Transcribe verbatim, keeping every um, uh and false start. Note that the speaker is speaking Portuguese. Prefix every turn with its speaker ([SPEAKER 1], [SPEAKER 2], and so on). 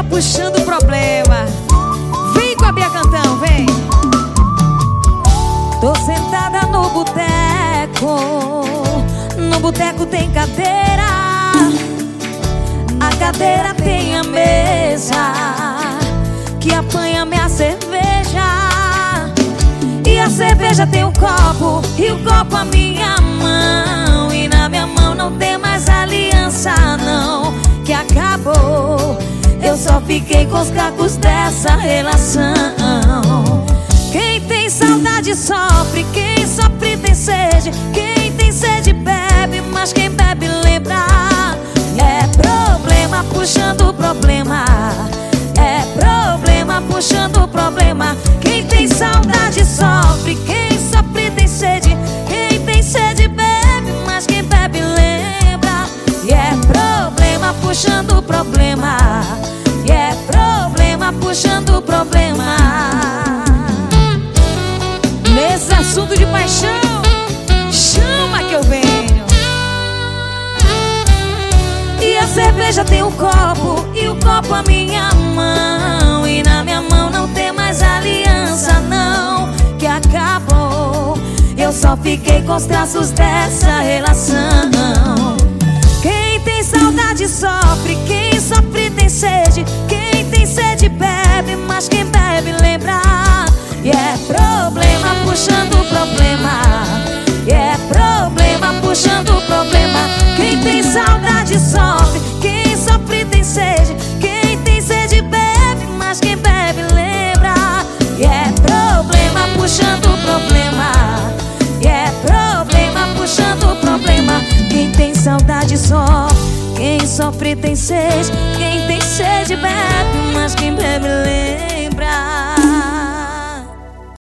[SPEAKER 1] puxando o problema. Vem com a Bia Cantão, vem. Tô sentada no boteco. No boteco tem cadeira. A cadeira tem a mesa que apanha minha cerveja. E a cerveja tem um copo, e o copo a minha mão. E na minha mão não tem mais aliança não, que acabou. Eu só fiquei com os cacos dessa relação. Quem tem saudade sofre, quem sofre tem sede. Quem tem sede bebe, mas quem bebe lembra. É problema puxando problema. É problema puxando problema. Quem tem saudade sofre, quem sofre tem sede. Quem tem sede bebe, mas quem bebe lembra. E é problema puxando problema. E é problema puxando problema. Nesse assunto de paixão, chama que eu venho. E a cerveja tem um copo, e o copo a minha mão. E na minha mão não tem mais aliança não, que acabou. Eu só fiquei com os traços dessa relação. Quem tem saudade sofre, quem sofre tem sede. Quem tem sede bebe, mas quem bebe lembra. E é problema puxando problema. E é problema puxando problema. Quem tem saudade sofre, quem sofre tem sede. Quem tem sede bebe, mas quem bebe lembra. E é problema puxando problema. E é problema puxando problema. Quem tem saudade sofre, quem sofre tem sede. Quem